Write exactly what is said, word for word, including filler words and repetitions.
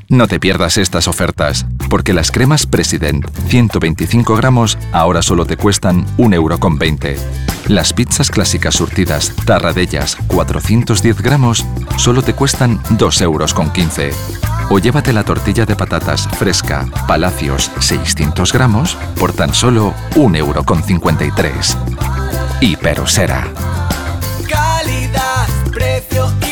No te pierdas estas ofertas, porque las cremas President ciento veinticinco gramos ahora solo te cuestan un euro con veinte. Las pizzas clásicas surtidas Tarradellas cuatrocientos diez gramos solo te cuestan dos euros con quince. O llévate la tortilla de patatas fresca Palacios seiscientos gramos por tan solo un euro con cincuenta y tres. Hiperosera. Calidad, precio